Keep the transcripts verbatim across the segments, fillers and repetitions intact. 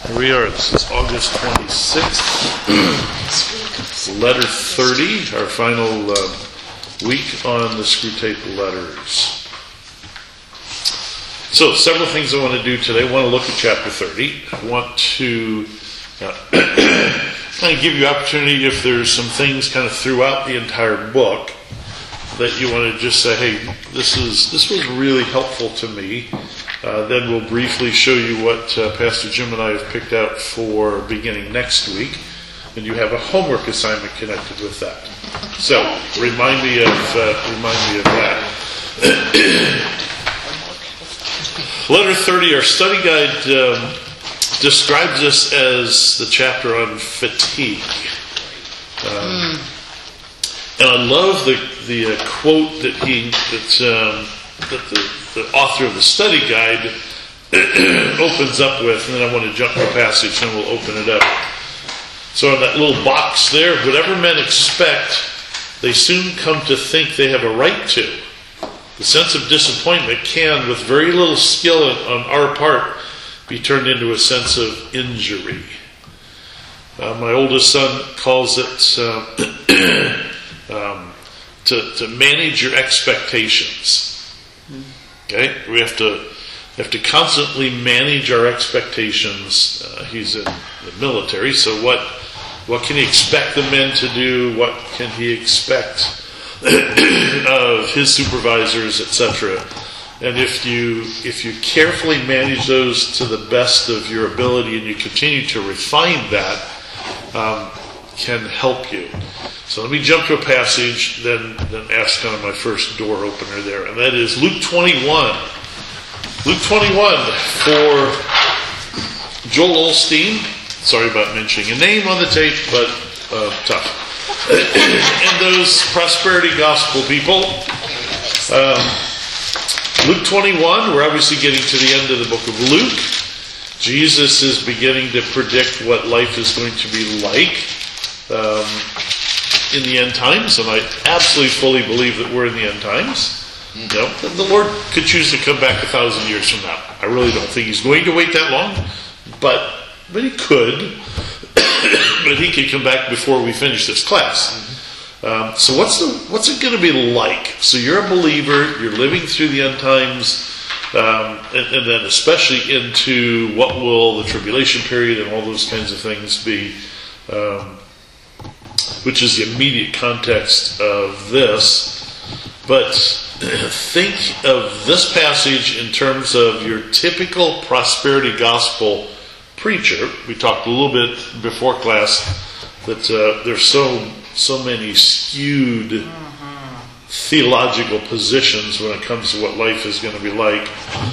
Here we are. This is August twenty-sixth. Letter thirty, our final uh, week on the Screwtape letters. So, several things I want to do today. I want to look at chapter thirty. I want to uh, kind of give you opportunity if there's some things kind of throughout the entire book that you want to just say, hey, this is this was really helpful to me. Uh, then we'll briefly show you what uh, Pastor Jim and I have picked out for beginning next week. And you have a homework assignment connected with that. So, remind me of, uh, remind me of that. Letter thirty, our study guide um, describes this as the chapter on fatigue. Um, mm. And I love the the uh, quote that he that um, that the, the author of the study guide opens up with, and then I want to jump to a passage and we'll open it up. So in that little box there, whatever men expect, they soon come to think they have a right to. The sense of disappointment can, with very little skill on our part, be turned into a sense of injury. Uh, my oldest son calls it uh, um, to, to manage your expectations. Okay, we have to have to constantly manage our expectations. Uh, he's in the military, so what what can he expect the men to do? What can he expect of his supervisors, et cetera? And if you if you carefully manage those to the best of your ability, and you continue to refine that, um, can help you. So let me jump to a passage, then then ask kind of my first door opener there, and that is Luke twenty-one. Luke twenty-one for Joel Osteen. Sorry about mentioning a name on the tape, but uh, tough. And those prosperity gospel people. Um, Luke twenty-one, we're obviously getting to the end of the book of Luke. Jesus is beginning to predict what life is going to be like um, in the end times, and I absolutely fully believe that we're in the end times. You know, the Lord could choose to come back a thousand years from now. I really don't think He's going to wait that long, but but He could. But He could come back before we finish this class. Um, so what's the what's it going to be like? So you're a believer. You're living through the end times, um, and, and then especially into what will the tribulation period and all those kinds of things be. Um, which is the immediate context of this. But think of this passage in terms of your typical prosperity gospel preacher. We talked a little bit before class that uh, there's so so many skewed mm-hmm. theological positions when it comes to what life is going to be like.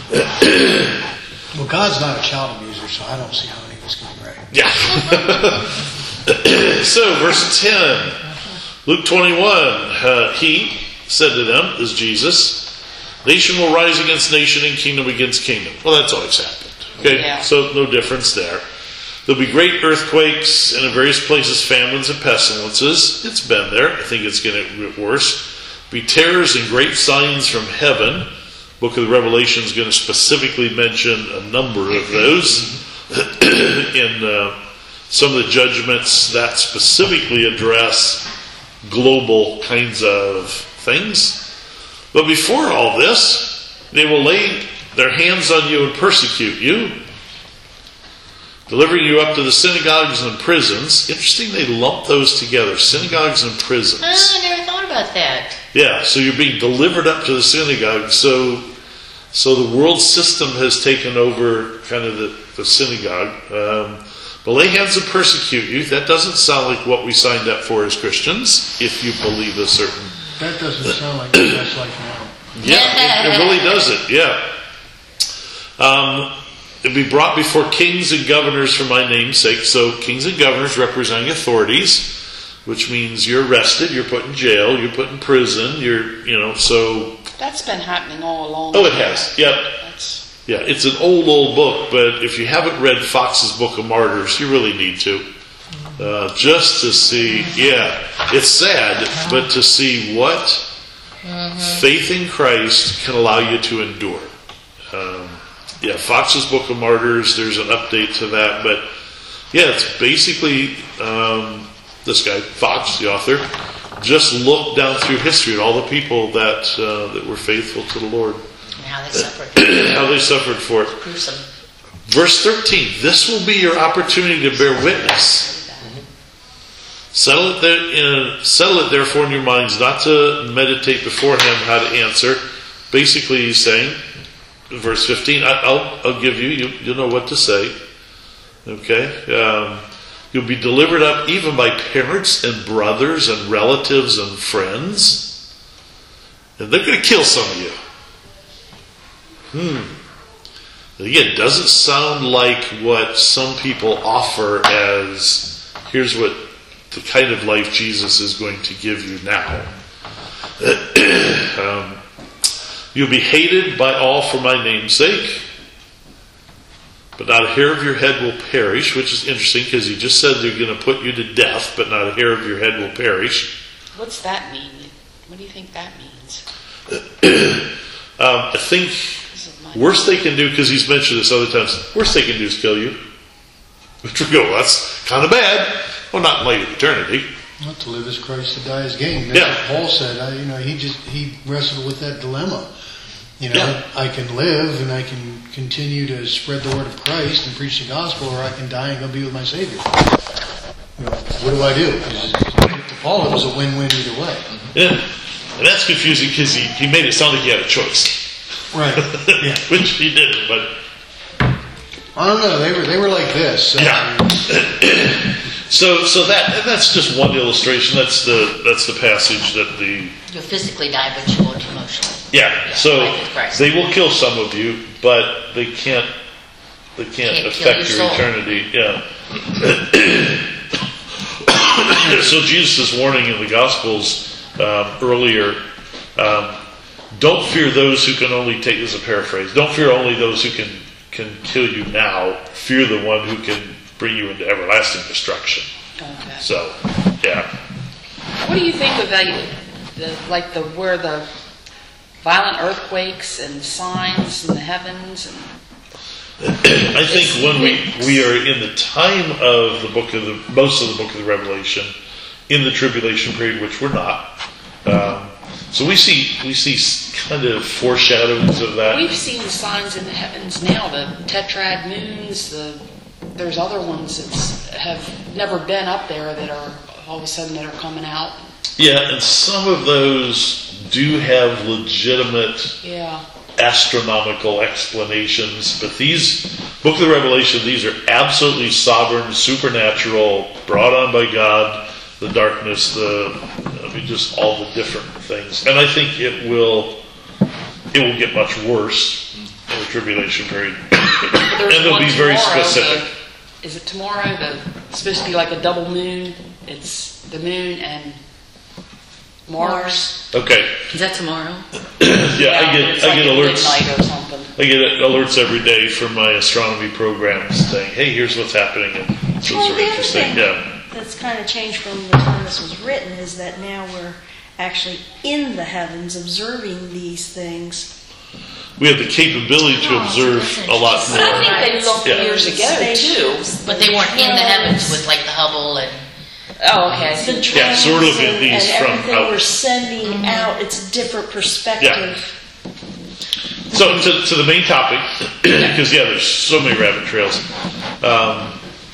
Well, God's not a child abuser, so I don't see how any of this can be right. Yeah. So, verse ten, Luke twenty-one, uh, He said to them, is Jesus, nation will rise against nation and kingdom against kingdom. Well, that's always happened. Okay, yeah. So no difference there. There'll be great earthquakes and in various places famines and pestilences. It's been there. I think it's going to get worse. Be terrors and great signs from heaven. Book of the Revelation is going to specifically mention a number of those in uh, some of the judgments that specifically address global kinds of things. But before all this, they will lay their hands on you and persecute you, delivering you up to the synagogues and prisons. Interesting, they lump those together, synagogues and prisons. Oh, I never thought about that. Yeah, so you're being delivered up to the synagogue. So so the world system has taken over kind of the, the synagogue. Um, but lay hands and persecute you. That doesn't sound like what we signed up for as Christians, if you believe a certain... That doesn't sound like that's like now. Yeah, it, it really doesn't, yeah. Um, it'll be brought before kings and governors for my name's sake. So kings and governors representing authorities, which means you're arrested, you're put in jail, you're put in prison, you're, you know, so... That's been happening all along. Oh, it has, yep. That's... Yeah, it's an old, old book, but if you haven't read Fox's Book of Martyrs, you really need to. Uh, just to see, yeah, it's sad, but to see what mm-hmm. faith in Christ can allow you to endure. Um, yeah, Fox's Book of Martyrs, there's an update to that, but yeah, it's basically um, this guy, Fox, the author, just looked down through history at all the people that uh, that were faithful to the Lord. And how they suffered. How they suffered for it. Gruesome. Verse thirteen, this will be your opportunity to bear witness. Settle it, there, in, settle it therefore in your minds not to meditate beforehand how to answer. Basically he's saying, verse fifteen, I, I'll, I'll give you, you, you'll know what to say. Okay? Um, you'll be delivered up even by parents and brothers and relatives and friends. And they're going to kill some of you. Hmm. Again, it doesn't sound like what some people offer as, here's what the kind of life Jesus is going to give you now. um, you'll be hated by all for my name's sake, but not a hair of your head will perish, which is interesting because he just said they're going to put you to death, but not a hair of your head will perish. What's that mean? What do you think that means? um, I think worst they can do, because he's mentioned this other times, worst they can do is kill you. Which we go, well, that's kind of bad. Well, not in light of eternity. Not to live as Christ, to die as gain. That's yeah. what Paul said. I, you know, he just he wrestled with that dilemma. You know, yeah. I can live and I can continue to spread the word of Christ and preach the gospel, or I can die and go be with my Savior. You know, what do I do? To Paul, it was a win-win either way. Yeah, and that's confusing because he, he made it sound like he had a choice. Right. Yeah. Which he didn't, but I don't know. They were they were like this. Yeah. so so that that's just one illustration. That's the that's the passage that the You'll physically die, but you won't emotionally. yeah. Yeah, So life with Christ. they will kill some of you, but they can't they can't, Can't kill affect your your soul. eternity. Yeah. So Jesus is warning in the Gospels um, earlier. Um, don't fear those who can only take this is a paraphrase. Don't fear only those who can. can kill you now. Fear the one who can bring you into everlasting destruction. Okay. So, yeah. What do you think of the, the like the where the violent earthquakes and signs in the heavens? And I think when we we are in the time of the book of the most of the book of the Revelation, in the tribulation period, which we're not. Um, so we see we see kind of foreshadowings of that. we've seen the signs in the heavens now. The tetrad moons. The there's other ones that have never been up there that are all of a sudden that are coming out. Yeah, and some of those do have legitimate Yeah. astronomical explanations, but these Book of the Revelation, these are absolutely sovereign, supernatural, brought on by God. The darkness, the I mean, just all the different things, and I think it will it will get much worse in the tribulation period, and they'll be very specific. The, is it tomorrow? The it's supposed to be like a double moon. It's the moon and Mars. Okay. Is that tomorrow? Yeah, I get it's I like get at alerts. midnight or something. I get alerts every day from my astronomy programs saying, "Hey, here's what's happening." And it's Well, really the other interesting. thing Yeah. that's kind of changed from the time this was written is that now we're actually in the heavens observing these things. We have the capability to Oh, observe that's a lot interesting. more. I think they looked Right. years ago too. But they weren't in the heavens with like the Hubble and Oh, okay. The So, Yeah, so we're trends looking at and, these and from everything out- we're sending out, it's a different perspective. So to, to the main topic, because yeah, there's so many rabbit trails. Um,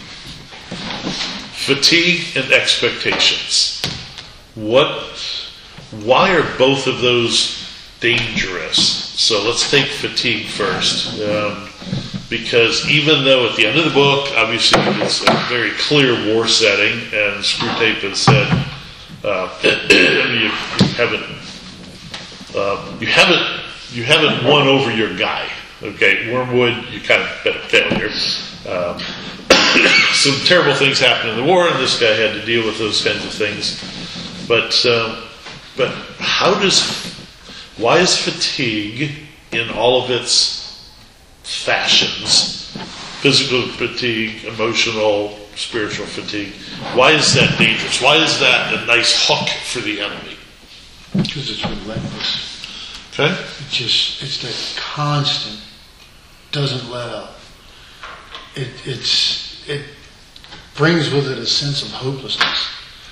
fatigue and expectations. What? Why are both of those dangerous? So let's take fatigue first, um, because even though at the end of the book, obviously it's a very clear war setting, and Screwtape has said uh, you, you haven't uh, you haven't you haven't won over your guy. Okay, Wormwood, you kind of been a failure. Um, some terrible things happened in the war, and this guy had to deal with those kinds of things. But um, but how does why is fatigue in all of its fashions, physical fatigue, emotional, spiritual fatigue, why is that dangerous? Why is that a nice hook for the enemy? Because it's relentless. Okay? It's just, it's that constant doesn't let up. It, it's, it brings with it a sense of hopelessness.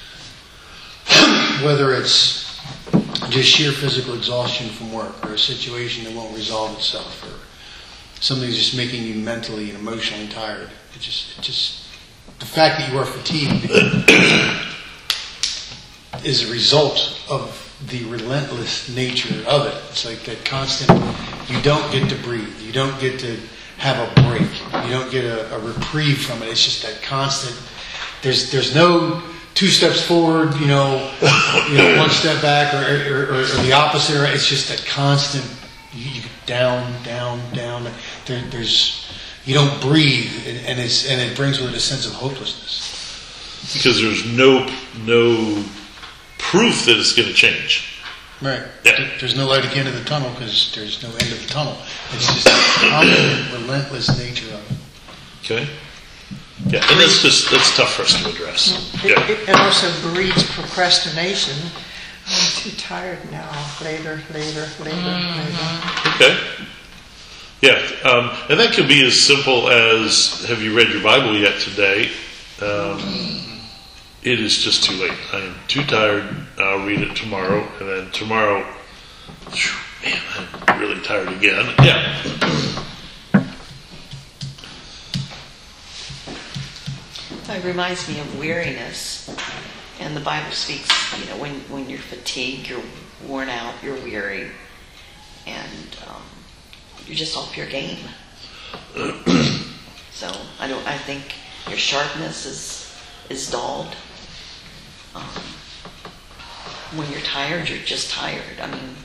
Whether it's just sheer physical exhaustion from work, or a situation that won't resolve itself, or something that's just making you mentally and emotionally tired. It just, it just, the fact that you are fatigued is a result of the relentless nature of it. It's like that constant, you don't get to breathe. You don't get to have a break. You don't get a, a reprieve from it. It's just that constant, there's there's no two steps forward, you know, you know one step back, or, or, or, or the opposite. It's just that constant, you, you down, down, down. There, there's, you don't breathe, and, and it's and it brings with it a sense of hopelessness. Because there's no no proof that it's going to change. Right. Yeah. There's no light at the end of the tunnel because there's no end of the tunnel. It's just the constant, relentless nature of it. Okay. Yeah, and that's just that's tough for us to address. It, Yeah. it, it also breeds procrastination. I'm too tired now. Later, later, later, later. Okay. Yeah, um, and that could be as simple as, have you read your Bible yet today? Um, it is just too late. I am too tired. I'll read it tomorrow. And then tomorrow, whew, man, I'm really tired again. Yeah. It reminds me of weariness. And the Bible speaks, you know, when, when you're fatigued, you're worn out, you're weary, and um, you're just off your game. So I don't. I think your sharpness is is dulled. Um, when you're tired, you're just tired. I mean,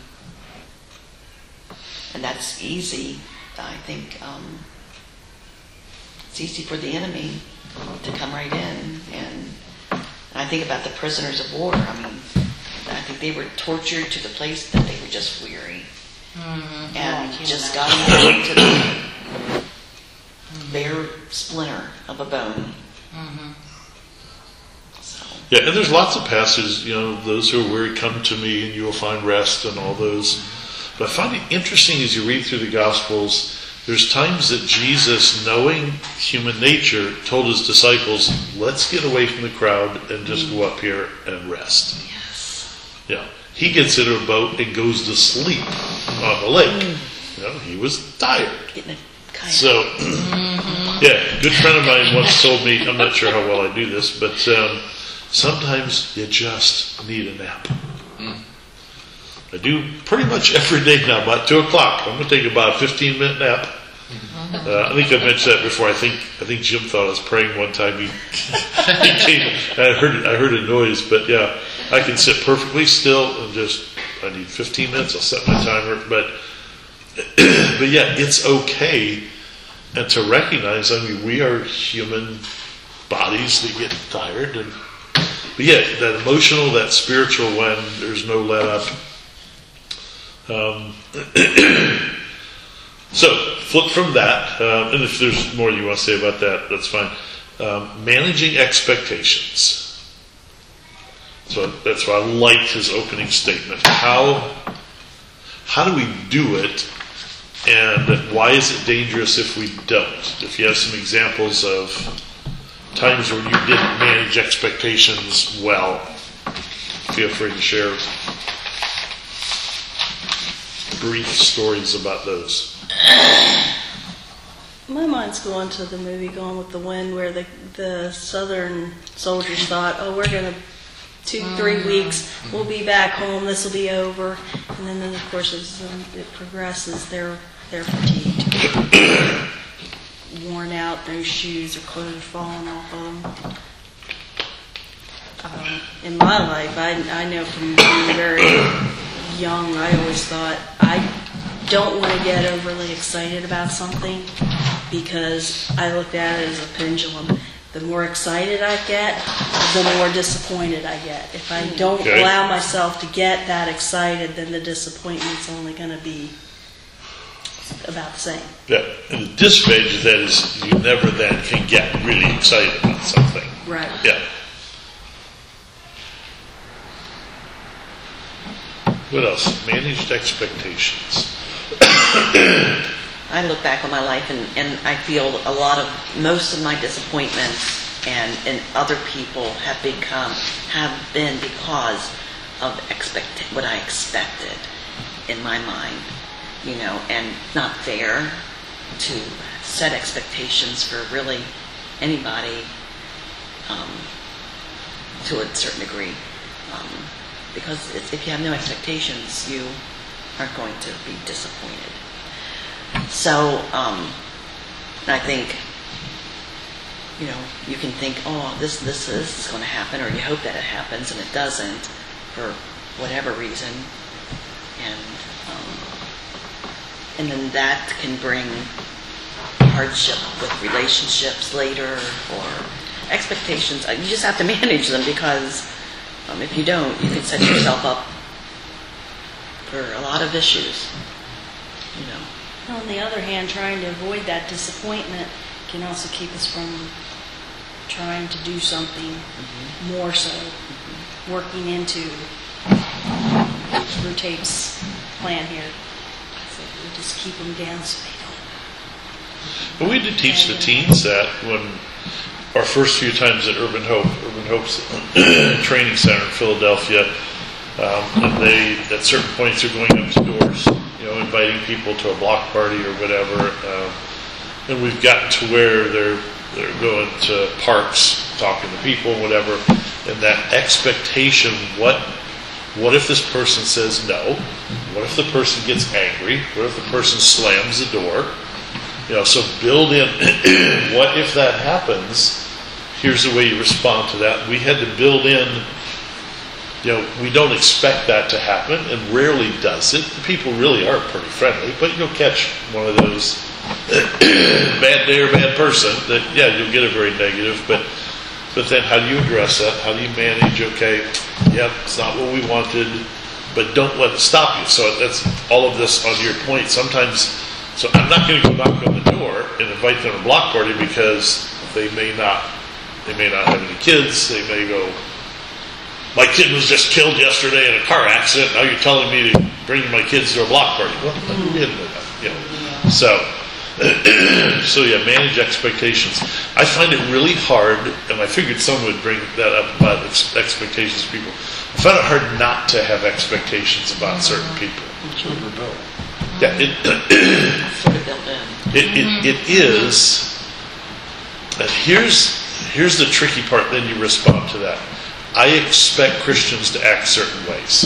and that's easy. I think um, it's easy for the enemy to come right in, and, and I think about the prisoners of war. I mean, I think they were tortured to the place that they were just weary, Mm-hmm. and Oh, just yeah. got down to the bare splinter of a bone. Mm-hmm. So, Yeah, and there's lots of passages, you know, those who are weary, come to me and you will find rest, and all those. But I find it interesting as you read through the Gospels, there's times that Jesus, knowing human nature, told his disciples, let's get away from the crowd and just go up here and rest. yes. Yeah. He gets in a boat and goes to sleep on the lake. You know, he was tired. Getting a kayak. So, yeah, a good friend of mine once told me, I'm not sure how well I do this, but um, sometimes you just need a nap. I do pretty much every day now, about two o'clock. I'm going to take about a fifteen minute nap. Uh, I think I mentioned that before. I think I think Jim thought I was praying one time. He, he came, I heard I heard a noise, but yeah, I can sit perfectly still and just, I need fifteen minutes. I'll set my timer. But but yeah, it's okay, and to recognize. I mean, we are human bodies that get tired, and but yeah, that emotional, that spiritual, when there's no let up. Um, so, flip from that, um, and if there's more you want to say about that, that's fine. Um, managing expectations. So that's why I liked his opening statement. How how do we do it, and why is it dangerous if we don't? If you have some examples of times when you didn't manage expectations well, feel free to share brief stories about those. My mind's going to the movie Gone with the Wind, where the the Southern soldiers thought, oh, we're going to, two, three weeks, we'll be back home, this will be over. And then, then of course, as um, it progresses, they're, they're fatigued. Worn out, no shoes or clothes falling off of them. Um, in my life, I, I know from being very young, I always thought, I don't want to get overly excited about something, because I looked at it as a pendulum. The more excited I get, the more disappointed I get. If I don't Okay. allow myself to get that excited, then the disappointment's only going to be about the same. Yeah, and the disadvantage of that is you never then can get really excited about something. Right. Yeah. What else? Managed expectations. I look back on my life and, and I feel a lot of, most of my disappointments and, and other people have become, have been because of expect, what I expected in my mind, you know, and not fair to set expectations for really anybody um, to a certain degree. Um, because if, if you have no expectations, you aren't going to be disappointed. So, um, I think, you know, you can think, oh, this, this, this is going to happen, or you hope that it happens, and it doesn't, for whatever reason. And, um, and then that can bring hardship with relationships later, or expectations. You just have to manage them, because um, if you don't, you can set yourself up for a lot of issues, you know. On the other hand, trying to avoid that disappointment can also keep us from trying to do something mm-hmm. more so, mm-hmm. working into Brew Tape's plan here. So we just keep them down so they don't. But we did teach the teens that when our first few times at Urban Hope, Urban Hope's training center in Philadelphia, um, and they, at certain points, are going up to doors, you know, inviting people to a block party or whatever. Um, and we've gotten to where they're they're going to parks, talking to people, whatever. And that expectation, what what if this person says no? What if the person gets angry? What if the person slams the door? You know, so build in, what if that happens? Here's the way you respond to that. We had to build in, you know, we don't expect that to happen, and rarely does it. People really are pretty friendly, but you'll catch one of those bad day or bad person that, yeah, you'll get a very negative, but but then how do you address that? How do you manage, okay, yep, it's not what we wanted, but don't let it stop you. So that's all of this on your point. Sometimes, so I'm not going to go knock on the door and invite them to a block party, because they may not, they may not have any kids. They may go, my kid was just killed yesterday in a car accident. Now you're telling me to bring my kids to a block party. Well, we didn't know that, you know. So, so yeah, manage expectations. I find it really hard, and I figured someone would bring that up about ex- expectations of people. I find it hard not to have expectations about certain people. Sort of rebel. Yeah, it, Sort of built in. it, it, it is. And here's here's the tricky part. Then you respond to that. I expect Christians to act certain ways.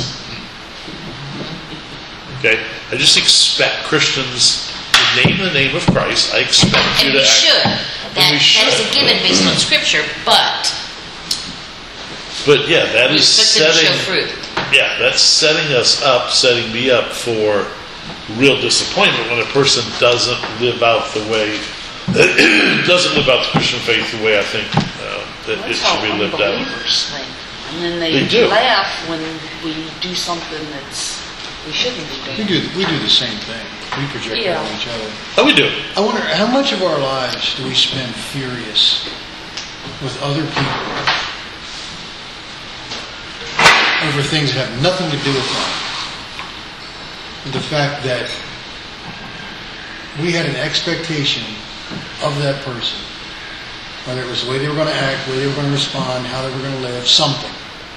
Okay? I just expect Christians to name the name of Christ. I expect and you to we act. Should. That, we should. That is a given based on Scripture, but But yeah, that we is expect them to setting. show fruit. Yeah, that's setting us up, setting me up for real disappointment when a person doesn't live out the way, doesn't live out the Christian faith the way I think uh, that That's it should be how lived out. unbelievers think. And then they, They do. laugh when we do something that's we shouldn't be We doing. do, we do the same thing. We project Yeah. it on each other. Oh, we do. I wonder, how much of our lives do we spend furious with other people over things that have nothing to do with them? And the fact that we had an expectation of that person, whether it was the way they were going to act, the way they were going to respond, how they were going to live, something.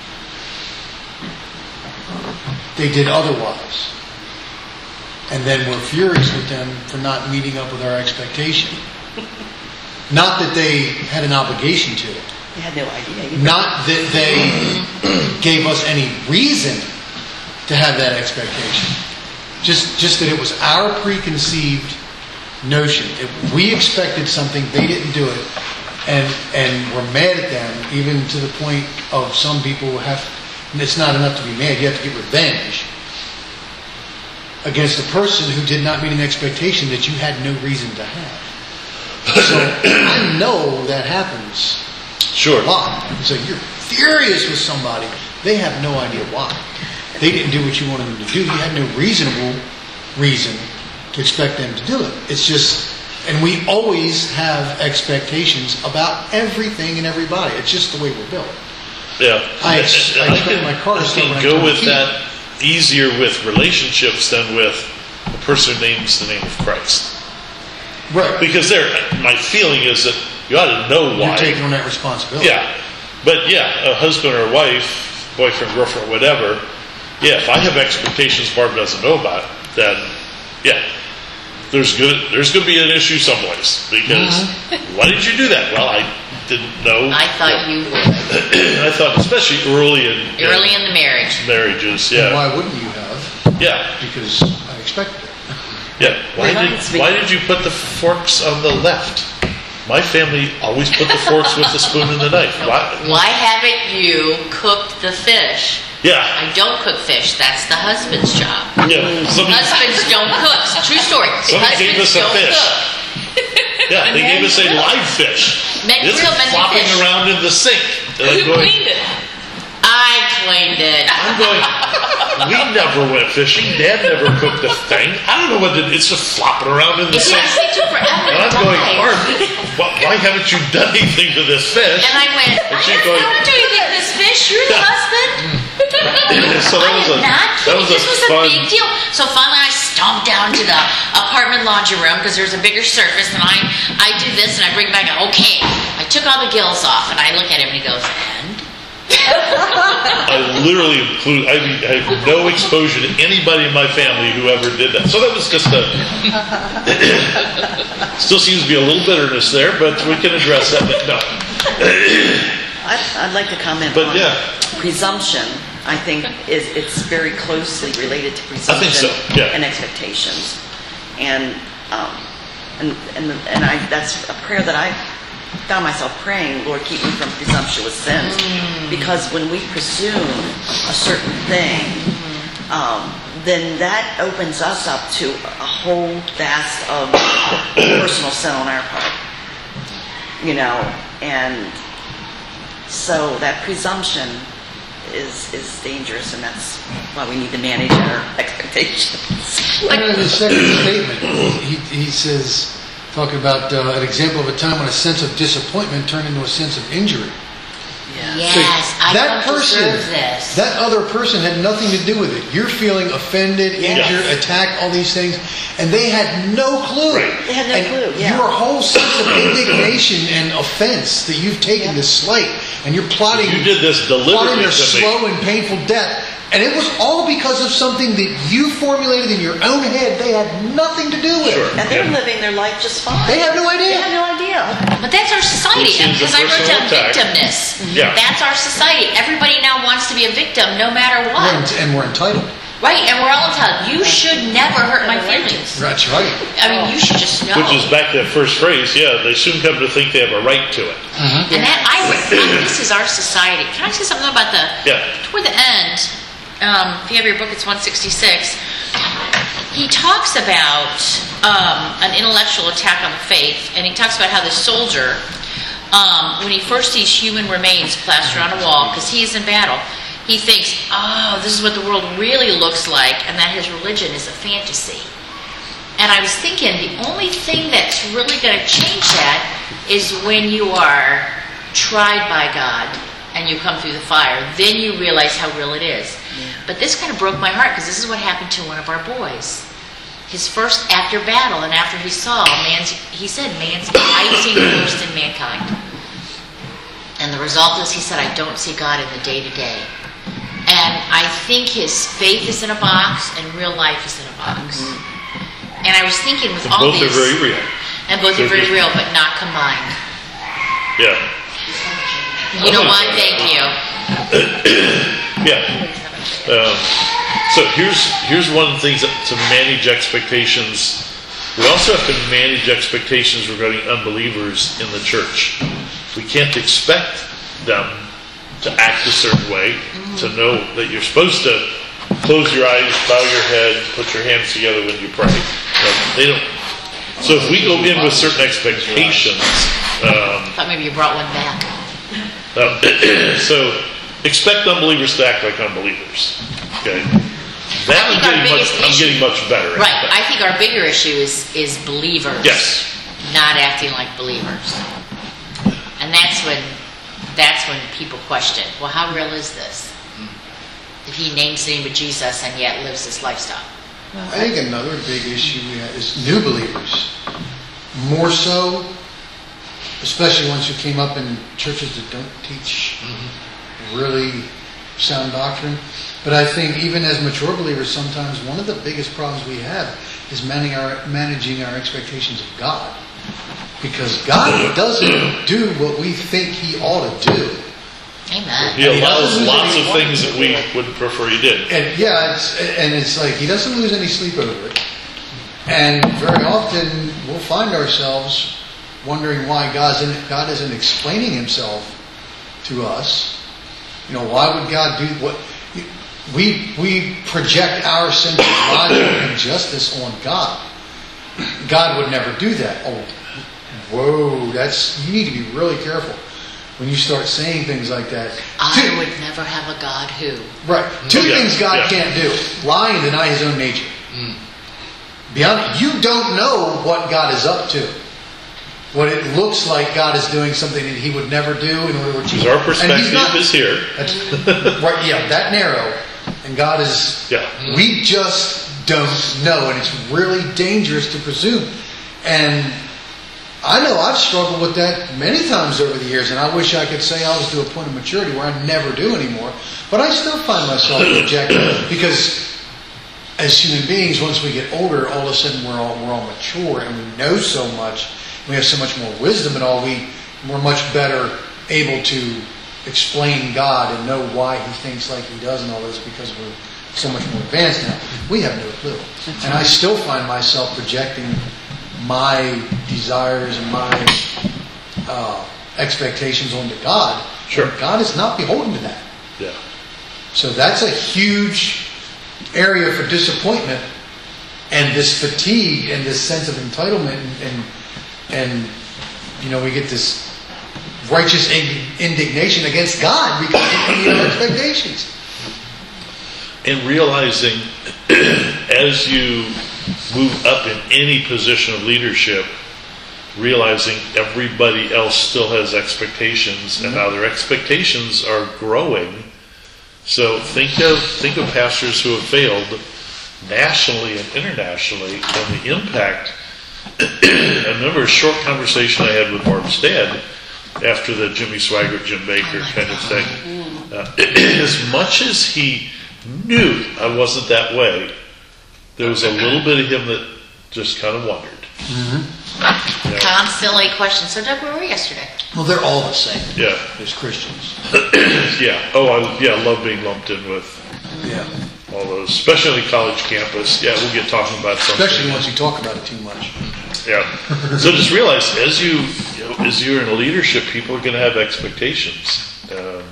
They did otherwise. And then we're furious with them for not meeting up with our expectation. Not that they had an obligation to it. They had no idea. either. Not that they gave us any reason to have that expectation. Just, just that it was our preconceived notion. If we expected something, they didn't do it, and and we're mad at them, even to the point of some people who have. It's not enough to be mad; you have to get revenge against a person who did not meet an expectation that you had no reason to have. So I know that happens. Sure. A lot. So you're furious with somebody. They have no idea why. They didn't do what you wanted them to do. You had no reasonable reason to expect them to do it. It's just, and we always have expectations about everything and everybody. It's just the way we're built. Yeah. I, I, I expect can, my car to I start can when I go turn with the key. that easier with relationships than with a person who names the name of Christ. Right. Because there, my feeling is that you ought to know why. You're taking on that responsibility. Yeah. But yeah, a husband or wife, boyfriend, girlfriend, whatever, yeah, if I have expectations Barb doesn't know about, then yeah, there's good there's gonna be an issue someplace. Because Mm-hmm. why did you do that? Well, I didn't know. I thought you would. I thought especially early in Early in the marriage. marriages, And yeah. why wouldn't you have? Yeah. Because I expected it. Yeah. Why did Reminds me- why did you put the forks on the left? My family always put the forks with the spoon and the knife. Why? Why haven't you cooked the fish? Yeah. I don't cook fish. That's the husband's job. Yeah. Somebody, Husbands don't cook. True story. Somebody gave Husbands us a don't fish. cook. yeah, they gave us a Men will. live fish. Men It's will, men do flopping fish. around in the sink. And I'm Who going, cleaned it? I cleaned it. I'm going, we never went fishing. Dad never cooked a thing. I don't know what it, it's just flopping around in the It sink. actually took forever And to I'm going, die. Barb, why, why haven't you done anything to this fish? And I went, I she's didn't going- do anything to this fish. You're the Yeah. husband. So that I was am a, not that kidding. was a This was fun, a big deal. So finally, I stomped down to the apartment laundry room because there's a bigger surface, and I I do this, and I bring back. Okay, I took all the gills off, and I look at him, and he goes, and I literally include, I, mean, I have no exposure to anybody in my family who ever did that. So that was just a, still seems to be a little bitterness there, but we can address that, but no. I'd, I'd like to comment But on yeah. presumption. I think is it's very closely related to presumption so, yeah. and expectations, and um, and and and I that's a prayer that I found myself praying. Lord, keep me from presumptuous sins, because when we presume a certain thing, um, then that opens us up to a whole vast of personal sin on our part. You know, and so that presumption is is dangerous, and that's why we need to manage our expectations. And in his second statement, he, he says, talking about uh, an example of a time when a sense of disappointment turned into a sense of injury. yes, So I that don't person, deserve this. that other person had nothing to do with it. You're feeling offended, injured, attacked, all these things, and they had no clue. Right. They had no and clue, yeah. Your whole sense of indignation and offense that you've taken this slight, and you're plotting, You did this plotting deliberately their to me. slow and painful death. And it was all because of something that you formulated in your own head. They had nothing to do with Sure. it. And they're Yeah. living their life just fine. They have no idea. They have no idea. But that's our society, Which is a because I wrote personal down attack. victimness. Yeah. That's our society. Everybody now wants to be a victim, no matter We're what. ent- and we're entitled. Right, and we're all entitled. You should never hurt my feelings. That's right. I mean, you should just know. Which is back to that first phrase, yeah, they soon come to think they have a right to it. And that I, I this is our society. Can I say something about the Yeah. toward the end? Um, if you have your book, it's one sixty-six. He talks about um, an intellectual attack on the faith, and he talks about how the soldier, um, when he first sees human remains plastered on a wall, because he is in battle, he thinks, "Oh, this is what the world really looks like," and that his religion is a fantasy. And I was thinking, the only thing that's really going to change that is when you are tried by God and you come through the fire. Then you realize how real it is. Yeah. But this kind of broke my heart, because this is what happened to one of our boys. His first after battle, and after he saw man's, he said, "Man's, I've seen the worst in mankind." And the result is, he said, "I don't see God in the day to day." And I think his faith is in a box, and real life is in a box. And I was thinking with And all both these, are very real. and both are They're very just- real, but not combined. Yeah. You know what? Thank you. Yeah. Um, so here's here's one of the things that, to manage expectations. We also have to manage expectations regarding unbelievers in the church. We can't expect them to act a certain way, to know that you're supposed to close your eyes, bow your head, put your hands together when you pray. No, they don't. So if we go in with certain expectations, um, I thought maybe you brought one back. uh, so expect unbelievers to act like unbelievers. Okay, that I think I'm our getting much. biggest I'm issue- getting much better. At Right. that. I think our bigger issue is is believers. Yes. Not acting like believers. And that's when that's when people question, well, how real is this? If he names the name of Jesus and yet lives this lifestyle. I think another big issue we have is new believers. more so, especially ones who came up in churches that don't teach really sound doctrine. But I think even as mature believers, sometimes one of the biggest problems we have is managing our, managing our expectations of God. Because God doesn't do what we think He ought to do. Amen. He And he allows doesn't lose lots any of things that we would prefer He did. And yeah, it's, and it's like He doesn't lose any sleep over it. And very often we'll find ourselves wondering why God's in, God isn't explaining Himself to us. You know, why would God do what? We we project our sense of logic and justice on God. God would never do that. Oh, whoa! That's you need to be really careful when you start saying things like that. I Two- would never have a God who. Right. Two Yeah, things God yeah. can't do: lie and deny His own nature. Mm. Beyond, you don't know what God is up to. What it looks like God is doing something that He would never do in order to achieve. Because our And He's perspective not- is here. That's, right, yeah, that narrow. And God is... Yeah. We just don't know. And it's really dangerous to presume. And I know I've struggled with that many times over the years. And I wish I could say I was to a point of maturity where I never do anymore. But I still find myself projecting. Because as human beings, once we get older, all of a sudden we're all, we're all mature. And we know so much. We have so much more wisdom and all. We, we're much better able to explain God and know why He thinks like He does and all this because we're so much more advanced now. We have no clue. And I still find myself projecting my desires and my uh, expectations onto God. Sure. And God is not beholden to that. Yeah. So that's a huge area for disappointment and this fatigue and this sense of entitlement and, and, and you know, we get this righteous indignation against God because we meet our expectations. And realizing as you move up in any position of leadership, realizing everybody else still has expectations, mm-hmm. and now their expectations are growing. So think of think of pastors who have failed nationally and internationally, and the impact. I remember a short conversation I had with Barb's dad after the Jimmy Swaggart, Jim Baker kind of thing. Uh, as much as he knew I wasn't that way, there was a little bit of him that just kind of wondered. Mm-hmm. You know? Constantly question. So, Doug, where were you yesterday? Well, they're all the same. Yeah. As Christians. Yeah. Oh, I yeah, I love being lumped in with Yeah. all those, especially on the college campus. Yeah, we'll get talking about something. Especially once you talk about it too much. Yeah. So just realize as you, you know, as you're in a leadership, people are going to have expectations. Um,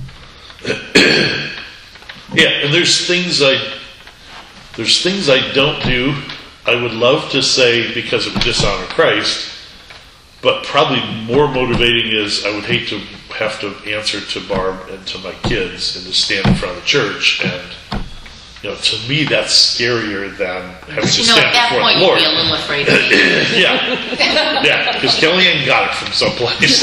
yeah, and there's things I there's things I don't do. I would love to say because it would dishonor Christ, but probably more motivating is I would hate to have to answer to Barb and to my kids and to stand in front of the church, and you know, to me that's scarier than having But to you know, stand at that before point, the Lord. you'd be a little afraid of me. Yeah, yeah, because Kellyanne got it from someplace.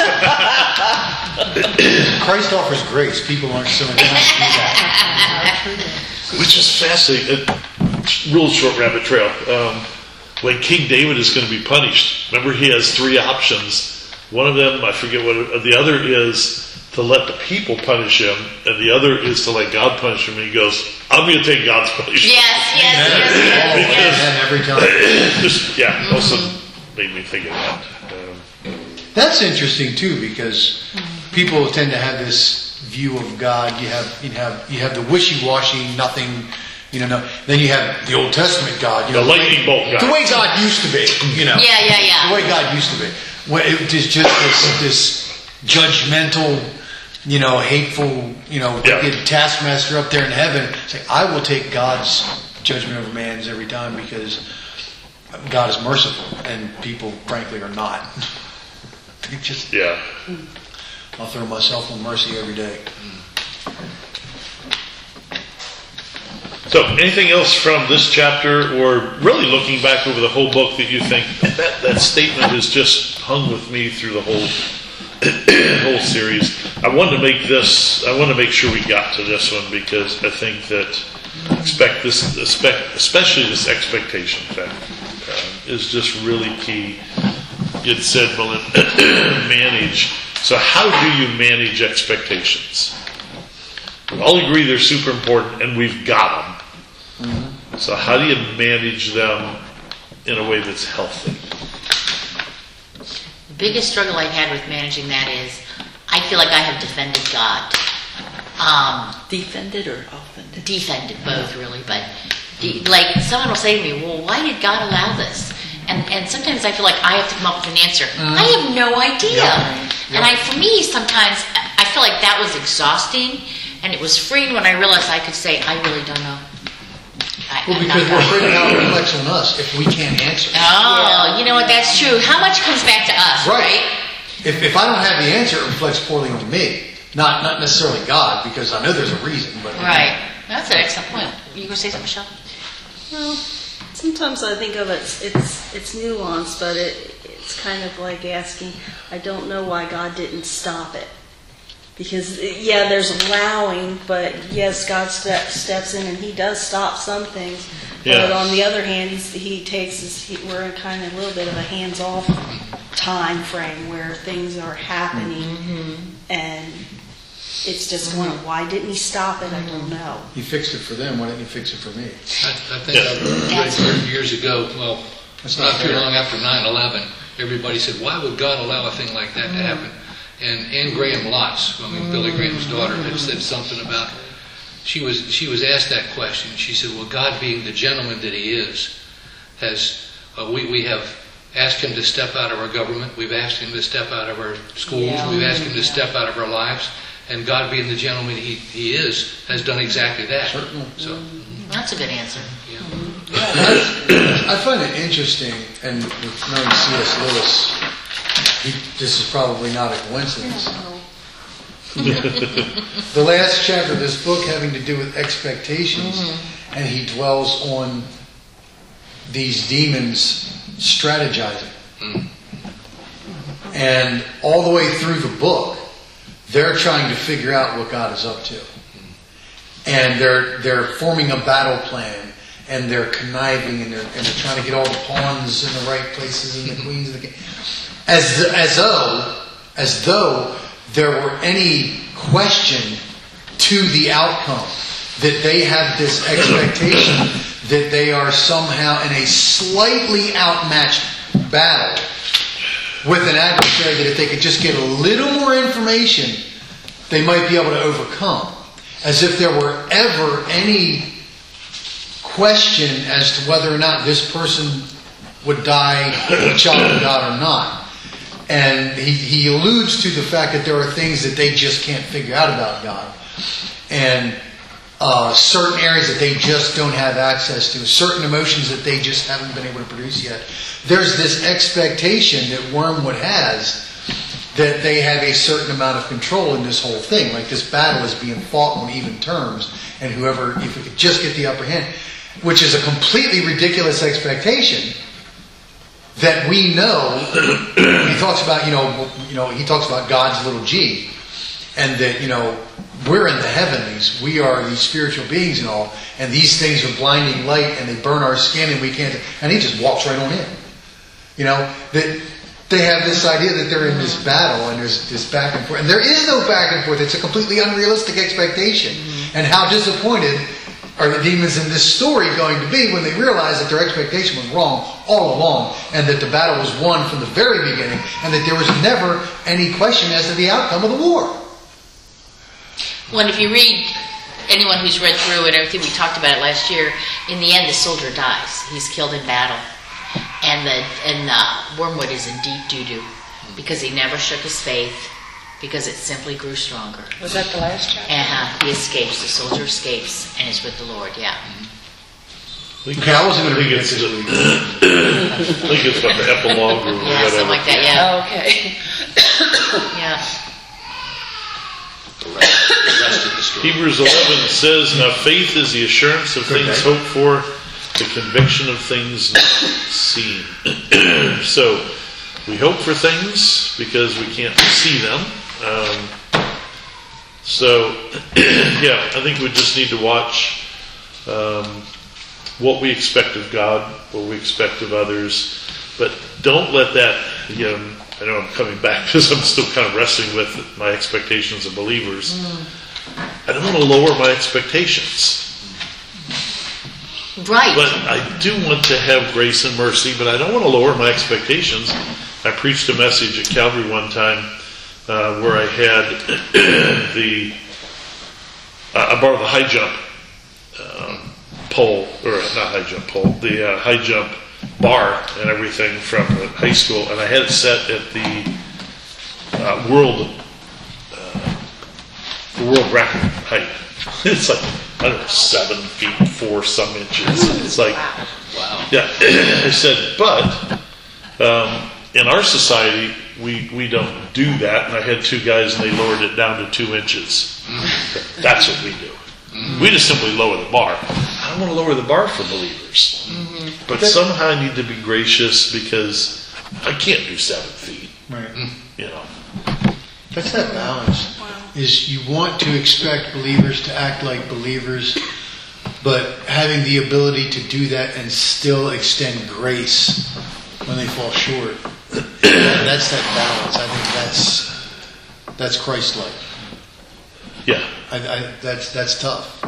Christ offers grace. People aren't so inclined to do that. Which is fascinating. A real short rabbit trail. Um, when King David is going to be punished, remember he has three options. One of them, I forget what it, the other is to let the people punish him, and the other is to let God punish him. And he goes, I'm going to take God's punishment. Yes, yes, yes, yes, Oh, yes. man, every time. Just, yeah, also made me think of that. Um, That's interesting too, because people tend to have this view of God. You have you have you have the wishy-washy, nothing, you know. No, then you have the Old Testament God, you know, The lightning bolt God. the way God used to be, you know. Yeah, yeah, yeah. The way God used to be. When it is just this, this judgmental, you know, hateful, you know, Yeah. wicked taskmaster up there in heaven. Say, I will take God's judgment over man's every time because God is merciful, and people, frankly, are not. They just, yeah. I'll throw myself on mercy every day. So, anything else from this chapter, or really looking back over the whole book, that you think that that statement has just hung with me through the whole whole series? I wanted to make this. I want to make sure we got to this one because I think that expect this, expect, especially this expectation thing, uh, is just really key. you had said, Melinda, manage. So how do you manage expectations? We all agree they're super important, and we've got them. Mm-hmm. So how do you manage them in a way that's healthy? The biggest struggle I've had with managing that is I feel like I have defended God. Um, Defended or offended? defended, both really, but de- like someone will say to me, well, why did God allow this? And and sometimes I feel like I have to come up with an answer. Mm-hmm. I have no idea. Yep. And I, for me, sometimes I feel like that was exhausting, and it was freeing when I realized I could say, I really don't know. I, Well, I'm because not we're God. afraid of how it reflects on us if we can't answer. Oh, you know what? That's true. How much comes back to us, right? Right. If, if I don't have the answer, it reflects poorly on me. Not not necessarily God, because I know there's a reason. But Right. That's an excellent point. You going to say something, Michelle? Well, sometimes I think of it, it's it's nuanced, but it it's kind of like asking, I don't know why God didn't stop it. Because, yeah, there's allowing, but yes, God step, steps in and He does stop some things. Yeah. But on the other hand, he's, He takes us, he, we're in kind of a little bit of a hands-off time frame where things are happening Mm-hmm. and it's just going, why didn't He stop it? I don't know. He fixed it for them. Why didn't He fix it for me? I, I think I read thirty years ago, well, That's not not too fair. long after nine eleven, everybody said, why would God allow a thing like that to happen? And Anne Graham Lotz, I mean, Billy Graham's daughter, had said something about, she was she was asked that question. She said, well, God being the gentleman that He is, has, uh, we, we have asked Him to step out of our government, we've asked Him to step out of our schools, Yeah. we've asked Him to step out of our lives, and God being the gentleman He, he is, has done exactly that. Certainly. So, That's a good answer. yeah. I, I find it interesting, and with knowing C S. Lewis, he, this is probably not a coincidence. The last chapter of this book having to do with expectations, mm-hmm. and he dwells on these demons strategizing. Mm. And all the way through the book, they're trying to figure out what God is up to. And they're they're forming a battle plan, and they're conniving, and they're and they're trying to get all the pawns in the right places and the queens and the as as though as though there were any question to the outcome, that they have this expectation that they are somehow in a slightly outmatched battle with an adversary that if they could just get a little more information, they might be able to overcome. As if there were ever any question as to whether or not this person would die a child of God or not. And he, he alludes to the fact that there are things that they just can't figure out about God. And uh, certain areas that they just don't have access to. Certain emotions that they just haven't been able to produce yet. There's this expectation that Wormwood has that they have a certain amount of control in this whole thing. Like this battle is being fought on even terms. And whoever, if we could just get the upper hand, which is a completely ridiculous expectation. That we know, he talks about, you know, you know, he talks about God's little g, and that, you know, we're in the heavenlies, we are these spiritual beings and all, and these things are blinding light, and they burn our skin, and we can't, and he just walks right on in. You know, that they have this idea that they're in this battle, and there's this back and forth, and there is no back and forth, it's a completely unrealistic expectation, mm-hmm. and how disappointed are the demons in this story going to be when they realize that their expectation was wrong all along, and that the battle was won from the very beginning, and that there was never any question as to the outcome of the war. Well, and if you read, anyone who's read through it, everything we talked about it last year, in the end the soldier dies. He's killed in battle. And the and uh, Wormwood is in deep doo-doo because he never shook his faith, because it simply grew stronger. Was that the last chapter? Uh-huh. He escapes. The soldier escapes and is with the Lord. Yeah. Okay, I wasn't going to I think read it it's this the- week. I think it's what the epilogue or Yeah, whatever. something like that. Yeah. Oh, okay. Yeah. The rest, the rest of the story. Hebrews eleven says, now faith is the assurance of Good things day. hoped for, the conviction of things not seen. So, we hope for things because we can't see them. Um, so, yeah, I think we just need to watch um, what we expect of God, what we expect of others. But don't let that you know, I know I'm coming back because I'm still kind of wrestling with my expectations of believers. I don't want to lower my expectations. Right. But I do want to have grace and mercy, but I don't want to lower my expectations. I preached a message at Calvary one time uh, where I had the, uh, I borrowed the high jump um, pole, or not high jump pole, the uh, high jump bar and everything from the high school, and I had it set at the uh, world uh, the world record height. It's like, I don't know, seven feet, four some inches. It's like, wow. Yeah. I said, but um, in our society, we, we don't do that. And I had two guys and they lowered it down to two inches. That's what we do. We just simply lower the bar. I don't want to lower the bar for believers. Mm-hmm. But somehow I need to be gracious because I can't do seven feet. Right. You know. That's that balance. Is you want to expect believers to act like believers, but having the ability to do that and still extend grace when they fall short. That's that balance. I think that's that's Christ-like. Yeah. I, I, that's that's tough.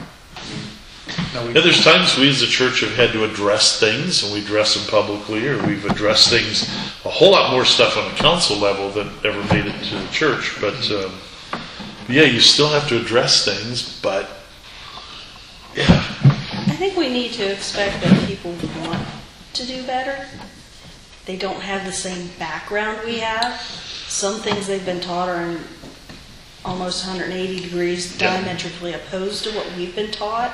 No, we, Yeah, there's times we as a church have had to address things, and we address them publicly, or we've addressed things, a whole lot more stuff on the council level than ever made it to the church. But um, yeah, you still have to address things, but yeah. I think we need to expect that people want to do better. They don't have the same background we have. Some things they've been taught are in almost one hundred eighty degrees diametrically opposed to what we've been taught.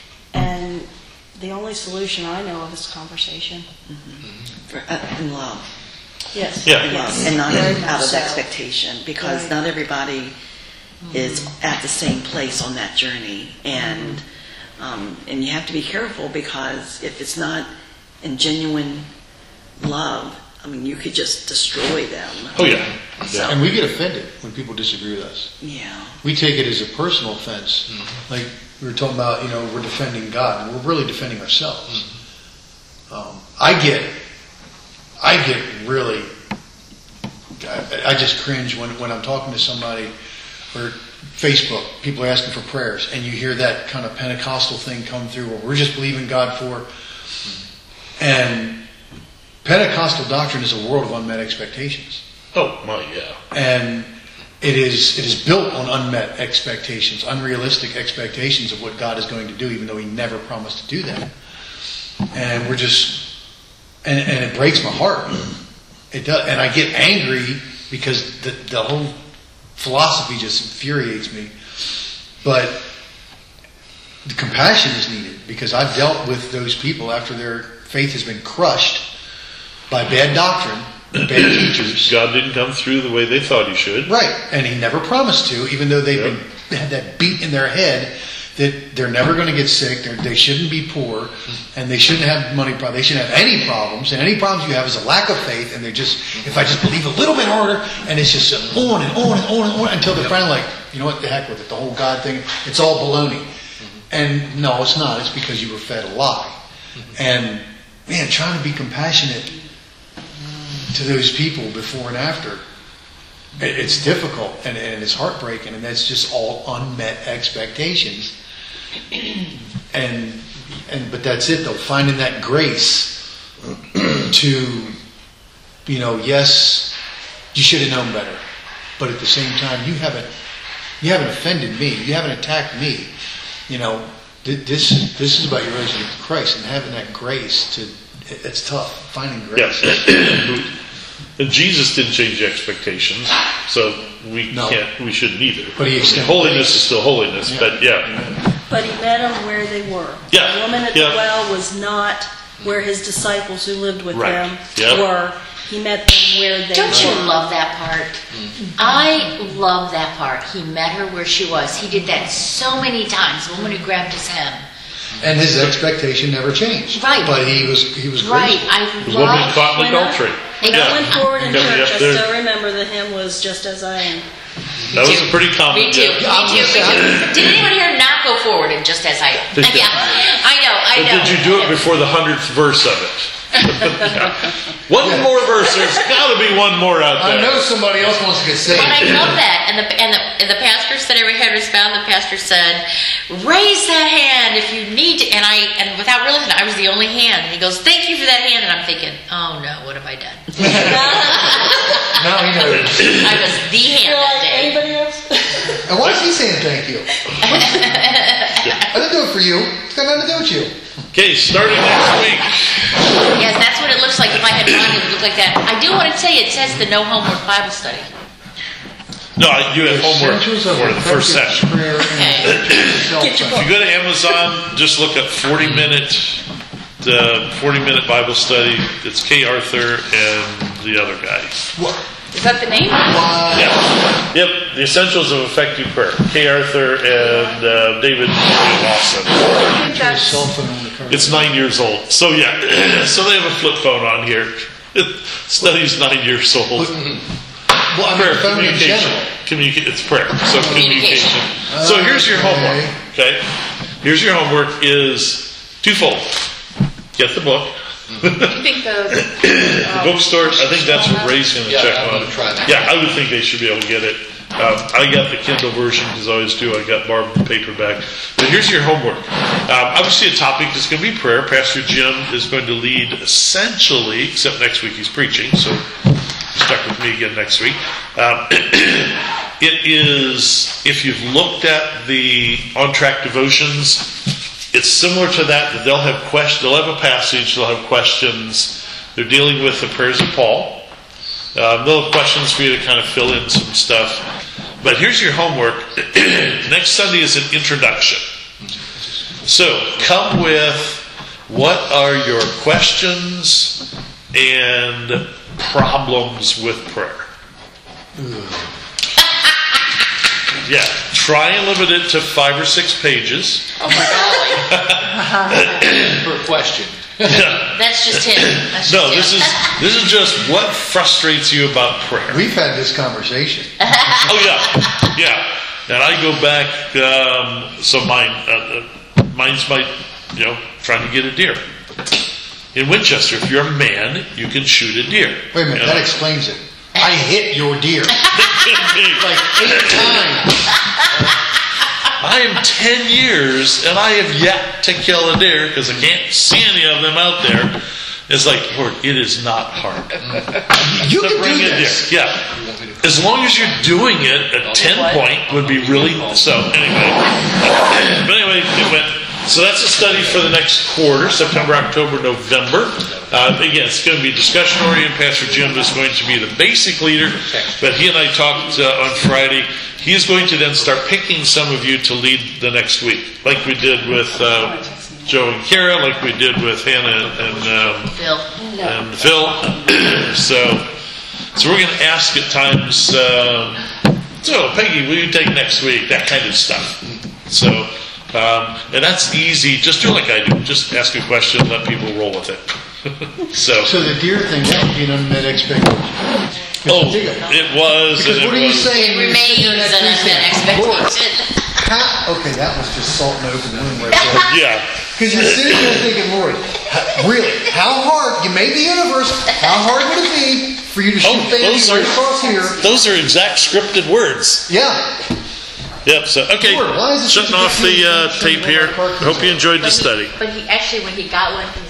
And the only solution I know of is conversation. Mm-hmm. For, uh, in love. Yes. Yeah. Yes. And not Very in, much out of so. expectation, because Right. not everybody mm-hmm. is at the same place on that journey. And mm-hmm. um, and you have to be careful, because if it's not in genuine love, I mean, you could just destroy them. Oh yeah. So, and we get offended when people disagree with us. yeah. We take it as a personal offense. Mm-hmm. Like we were talking about, you know, we're defending God, and we're really defending ourselves. Mm-hmm. Um, I get, I get really, I, I just cringe when, when I'm talking to somebody, or Facebook, people are asking for prayers, and you hear that kind of Pentecostal thing come through, where we're just believing God for, and Pentecostal doctrine is a world of unmet expectations. Oh my, yeah. And it is it is built on unmet expectations, unrealistic expectations of what God is going to do, even though He never promised to do that. And we're just, and, and it breaks my heart. It does, and I get angry because the the whole philosophy just infuriates me. But the compassion is needed, because I've dealt with those people after their faith has been crushed by bad doctrine, bad teachers. God didn't come through the way they thought He should. Right, and He never promised to, even though they've Yep. been had that beat in their head that they're never going to get sick, they're, they shouldn't be poor, and they shouldn't have money problems, they shouldn't have any problems, and any problems you have is a lack of faith, and they're just, if I just believe a little bit harder, and it's just on and on and on and on, until they're finally like, you know what, the heck with it, the whole God thing, it's all baloney. And no, it's not, it's because you were fed a lie. And, man, trying to be compassionate to those people before and after, it, it's difficult, and, and it's heartbreaking, and that's just all unmet expectations. And and but that's it though, finding that grace to, you know, yes, you should have known better, but at the same time, you haven't you haven't offended me, you haven't attacked me. You know, th- this this is about your relationship with Christ, and having that grace to, it, it's tough finding grace. Yes. And Jesus didn't change expectations, so we No. can't, we shouldn't either. But He I mean, extended holiness grace. is still holiness, Yeah. but yeah. But He met them where they were. Yeah, The woman at yeah. the well was not where His disciples who lived with Right, them yeah. were. He met them where they Don't were. you love that part? I love that part. He met her where she was. He did that so many times. The woman who grabbed his hem. And his expectation never changed. Right. But he was he was Right. grateful. I The woman love caught in when I- adultery. When I went forward in Yeah, church, yeah, I there- still remember the hymn was "Just as I Am." That was a pretty common. Me too. yeah. Me too. Me too. Did anyone here not go forward and just as I am? Did- Yeah. I know. I But know. did you do it before the hundredth verse of it? One more verse. There's got to be one more out I there. know somebody else wants to get saved. But I love that. And the, and the and the pastor said every head was bowed. The pastor said, raise that hand if you need to. And I and without realizing, I was the only hand. And he goes, thank you for that hand. And I'm thinking, oh no, what have I done? Now he knows. I was the hand that day. Anybody else? And why is he saying thank you? I didn't do it for you. It's got nothing to do with you. Okay, starting next week. Yes, that's what it looks like. If I had mine, it would look like that. I do want to tell you, it says the no homework Bible study. No, you have homework Essentials of for the first effective session. prayer and Get your If you go to Amazon, just look up forty minute, the forty minute Bible study. It's Kay Arthur and the other guy. What? Is that the name? Why? Yeah. Yep. The Essentials of Effective Prayer. Kay Arthur and uh, David Lawson. I think that's cell phone on the car. It's nine years old. So yeah. So they have a flip phone on here. Study's nine years old. Well, I mean, Prayer, phone in communication. general. Communica- it's prayer. So communication. Communication. So here's your Okay. homework. Okay. Here's your homework is twofold. Get the book. You think the The bookstore, I think that's what Ray's going to Yeah, check I'm on. gonna try that. Yeah, I would think they should be able to get it. Um, I got the Kindle version because I always do. I got Barb the paperback. But here's your homework. Um, obviously, a topic is going to be prayer. Pastor Jim is going to lead essentially, except next week he's preaching, so stuck with me again next week. Um, it is, if you've looked at the On Track devotions, it's similar to that. That they'll have questions. They'll have a passage. They'll have questions. They're dealing with the prayers of Paul. Um, they'll have questions for you to kind of fill in some stuff. But here's your homework. Next Sunday is an introduction. So come with what are your questions and problems with prayer. Yeah, try and limit it to five or six pages. Oh my golly. Per question. Yeah. That's just him. That's just No, him. this is this is just what frustrates you about prayer. We've had this conversation. Oh yeah, yeah. And I go back. Um, so mine, uh, uh, mine's my, you know, trying to get a deer in Winchester. If you're a man, you can shoot a deer. Wait a minute, You that know? explains it. I hit your deer like eight times. I am ten years and I have yet to kill a deer because I can't see any of them out there. It's like, Lord, it is not hard You to can bring do a deer. this. Yeah, as long as you're doing it at ten point would be really so. Anyway, but anyway, it went. So that's a study for the next quarter, September, October, November. Uh, again, it's going to be discussion oriented. Pastor Jim is going to be the basic leader, but he and I talked uh, on Friday. He's going to then start picking some of you to lead the next week, like we did with uh, Joe and Kara, like we did with Hannah and um, Phil. and Phil. so, so we're going to ask at times. Um, so, Peggy, will you take next week? That kind of stuff. So. Um, and that's easy. Just do like I do. Just ask a question, let people roll with it. so, So the deer thing, that would be an unmet expectation. oh, it was. Because and what it are you was. saying? It when you sit remains here next an week unmet saying, "Lord, expectation. how-" Okay, that was just salt and open wound right there. Yeah. Because you're sitting there thinking, Lord, h- really, how hard, you made the universe, how hard would it be for you to shoot Oh, baby those right are- across here? Those are exact scripted words. Yeah. Yep. So, okay. Lord, why is it Shutting such a off big the deal uh, for somebody tape to here. have a car Hope you enjoyed the But he- study. But he actually, when he got one, he